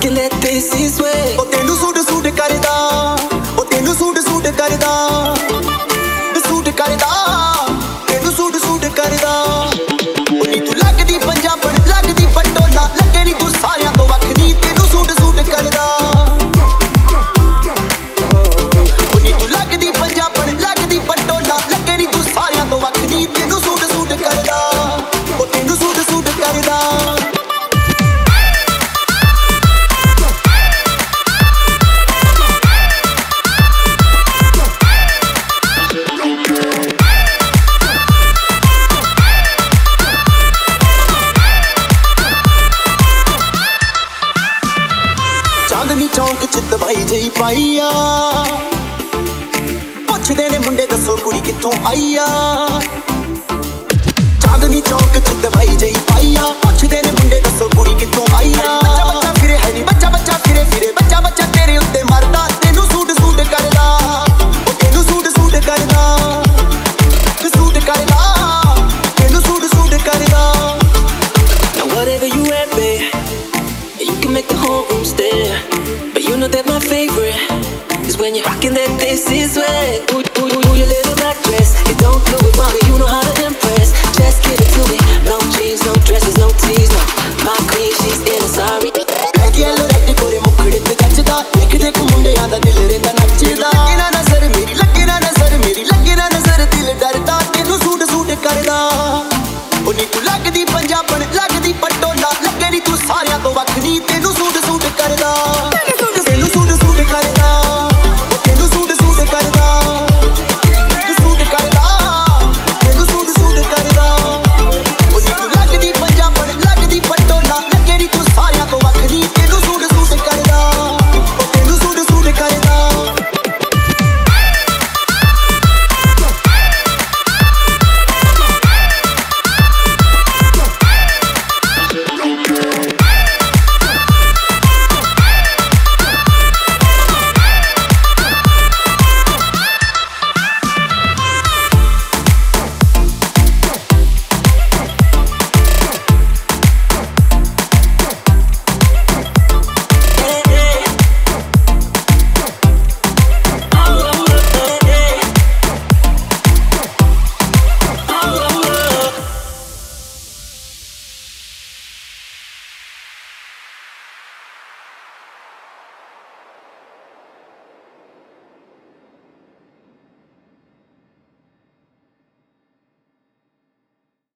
rocking that desi swag. ਉਹ ਤੈਨੂੰ suit suit ਕਰਦਾ, ਉਹ ਤੈਨੂੰ ਸੂਟ ਸੂਟ ਕਰਦਾ, ਸੂਟ ਕਰਦਾ, ਤੈਨੂੰ ਸੂਟ ਸੂਟ ਕਰਦਾ। ਉਹ ਨੀ ਤੂੰ ਲੱਗਦੀ ਪੰਜਾਬਣ, ਲੱਗਦੀ ਪਟੋਲਾ, ਲੱਗੇ ਨੀ ਤੂੰ ਸਾਰਿਆਂ ਤੋਂ ਵੱਖਰੀ, ਤੈਨੂੰ ਸੂਟ ਸੂਟ ਕਰਦਾ। ਉਹ ਨੀ ਤੂੰ ਲੱਗਦੀ ਪੰਜਾਬਣ, ਲੱਗਦੀ ਪਟੋਲਾ, ਲੱਗੇ ਨੀ ਤੂੰ ਸਾਰਿਆਂ ਤੋਂ ਵੱਖਰੀ, ਤੈਨੂੰ ਸੂਟ ਸੂਟ ਕਰਦਾ, ਉਹ ਤੈਨੂੰ ਸੂਟ ਸੂਟ ਕਰਦਾ। ਚਾਂਦਨੀ ਚੌਂਕ ਚ ਦਵਾਈ ਜਈ ਪਾਈ ਆ, ਪੁੱਛਦੇ ਨੇ ਮੁੰਡੇ ਦੱਸੋ ਕੁੜੀ ਕਿੱਥੋਂ ਆਈ ਆ। ਚਾਂਦਨੀ ਚੌਂਕ ਚ ਦਵਾਈ ਜਈ ਪਾਈ ਆ, ਪੁੱਛਦੇ ਨੇ ਮੁੰਡੇ ਦੱਸੋ ਕੁੜੀ ਕਿੱਥੋਂ ਆਈ ਆ। ਬੱਚਾ ਬੱਚਾ ਫਿਰੇ ਹੈ ਨੀ, ਬੱਚਾ ਬੱਚਾ ਫਿਰੇ ਫਿਰੇ, ਬੱਚਾ ਬੱਚਾ ਤੇਰੇ ਉੱਤੇ ਮਰਦਾ, ਤੈਨੂੰ ਸੂਟ ਸੂਟ ਕਰਦਾ, ਉਹ ਤੈਨੂੰ ਸੂਟ ਸੂਟ ਕਰਦਾ, ਸੂਟ ਕਰਦਾ, ਤੈਨੂੰ ਸੂਟ ਸੂਟ ਕਰਦਾ। Now whatever you at, babe, you can make the whole room stare. But you know that my favorite is when you're rocking that desi swag. Ooh, your little black dress, you don't do it wrong, you know how to impress. Just give it to me, no jeans, no dresses, no tees, no. My queen, she's in a sorry. ਲੈ ਕੇ ਲੋ ਰੱਡੀ ਕੋਰੇ ਮੁਖੜੇ ਤੇ ਗੱਜਦਾ, ਦੇਖ ਦੇਖ ਮੁੰਡਿਆਂ ਦਾ